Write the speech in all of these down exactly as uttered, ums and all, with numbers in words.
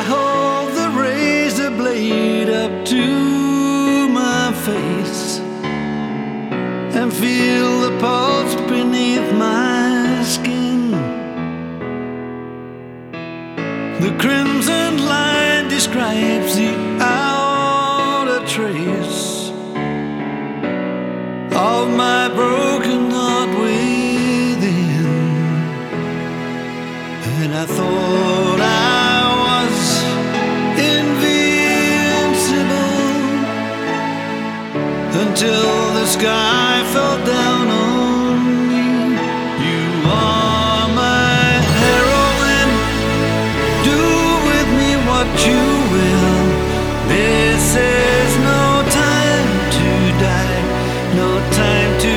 hold the razor blade up to my face and feel the pulse beneath my skin. The crimson line describes the outer trace of my broken heart within. And I thought I was invincible until the sky fell down on me. You are my heroine, do with me what you will. This is no time to die, no time to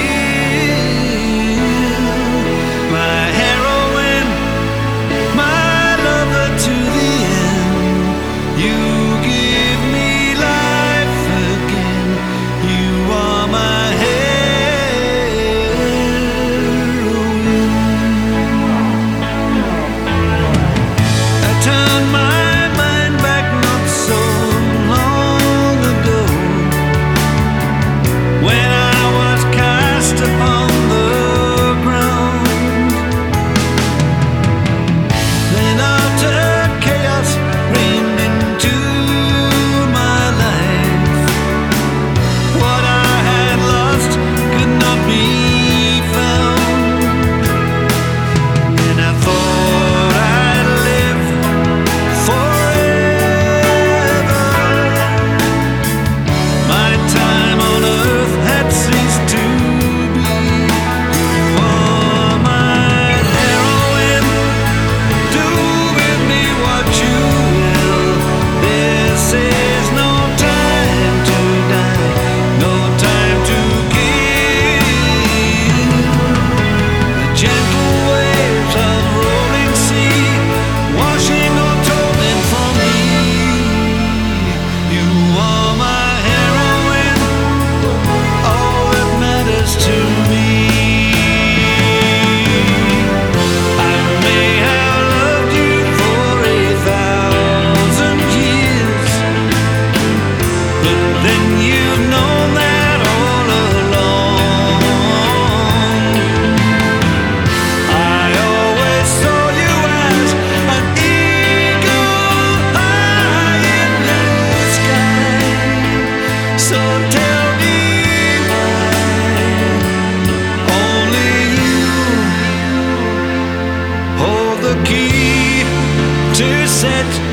kill. My heroine, my lover to the end. You give me life again. You are my heroine. I turned my mind back not so long ago, when I was cast upon the ground. Then utter chaos reigned into my life. What I had lost could not be found. And I thought I'd live forever. My time on earth had ceased to be. You are my heroine, do with me what you will. This is no time to die, no time to kill. The gentle waves of rolling sea, washing or tolling for me. You are my heroine, all that matters to me. I may have loved you for a thousand years, but then you've known that all along. I always saw you as an eagle high in the sky. So tell me why only you hold the key to set